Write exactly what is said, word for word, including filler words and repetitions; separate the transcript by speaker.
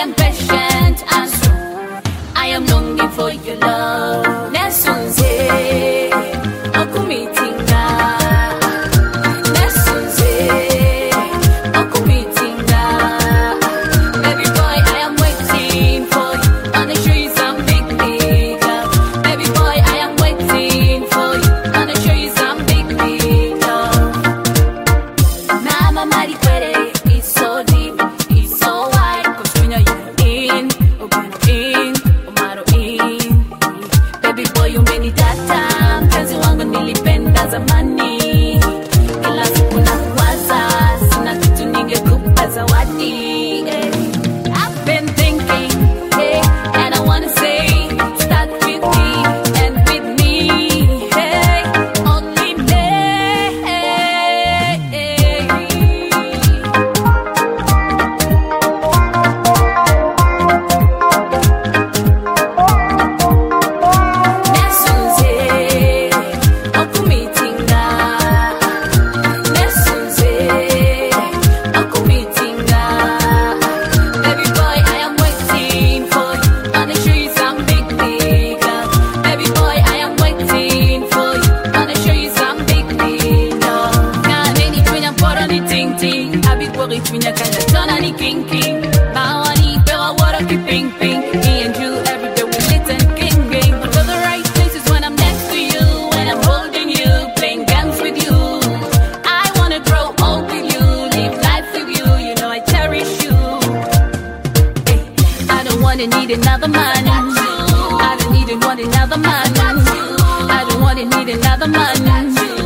Speaker 1: am patient and strong. I am longing for your love. Nesunze, okumitinga. Nesunze, okumitinga. Baby boy, I am waiting for you. Wanna show you some big nigga. Baby boy, I am waiting for you. Wanna show you some big nigga. Mama Mari Kwere is so deep, it's so wide. Cause when you're in, open in, omaro in. Baby boy, you made it that time. Penzi wangu nilipenda zamani. Kila siku nakuwaza, sina kitu ningekupa zawadi. eh. I've been thinking, hey, and I wanna say, start with me and with me, hey, only me. Nesunze, okumitinga. Nesunze, okumitinga. Baby boy, I am waiting for you. Wanna show you some big nigga. Baby boy, I am waiting for you. Wanna show you some big nigga. Ngane ni tunya poro ni ting ting. Abi kwori tunya kanda tona ni king king. Bawa ni bewa wara ki ping ping. Me and you every day we lit and king king. But to the right places when I'm next to you. When I'm holding you, playing games with you. I wanna grow old with you, live life with you. You know I cherish you. Hey, I don't wanna need another man. I don't need and want another man. I don't wanna need another man.